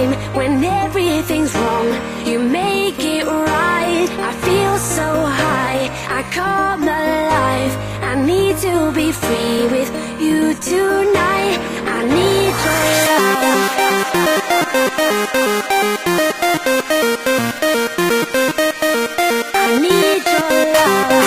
time when everything's wrong. You make it right. I feel so high, I come alive. I need to be free with you tonight. I need your love. I need your love.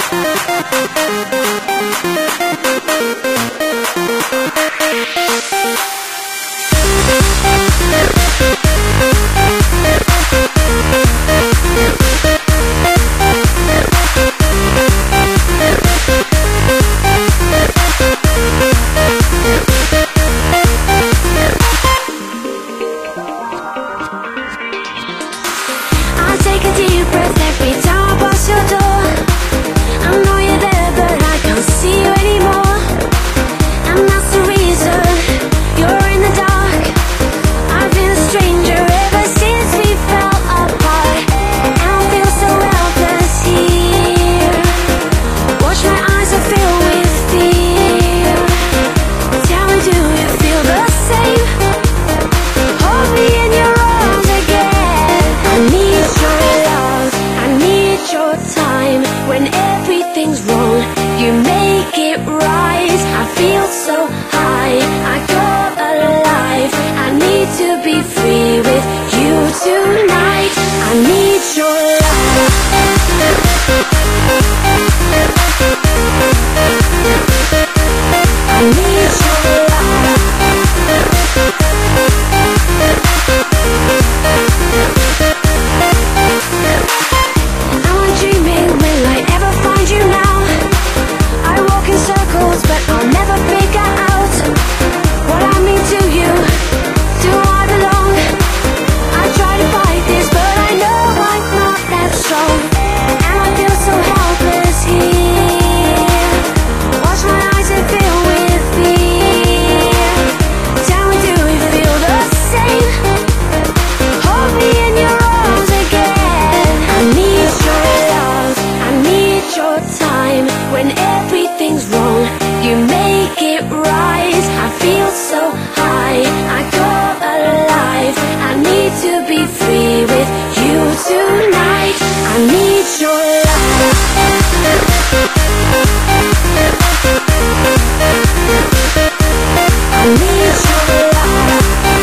Take a deep breath every time I pass your door. I know you're there, but I can't see you anymore. And that's the reason you're in the dark. I've been a stranger ever since we fell apart. And I feel so helpless here. Watch my eyes are filled with fear. Tell me, do you feel the same? Hold me in your arms again. I need your time when everything's wrong. You make it right. I feel so high, I come alive. I need to be free with you tonight. I need your love. I need your love. But I'll never figure out what I mean to you. Do I belong? I try to fight this, but I know I'm not that strong. And I feel so helpless here. Watch my eyes and fill with fear. Tell me, do you feel the same? Hold me in your arms again. I need your love. I need your time when everything's wrong. You make it right. I feel so high, I come alive. I need to be free with you tonight. I need your love. I need your love.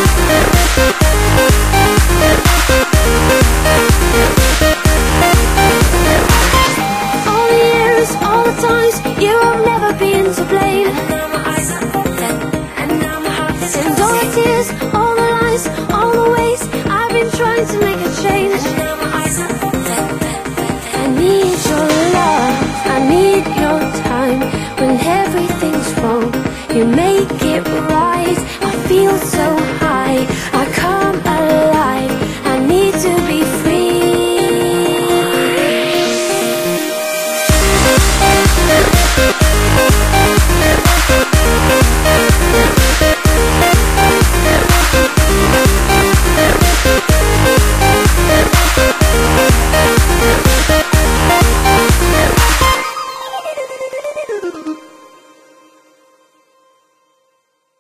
All the years, all the times, you have never been to blame. And now my eyes are open, and now my heart is and all the tears, all the lies, all the ways I've been trying to make a change.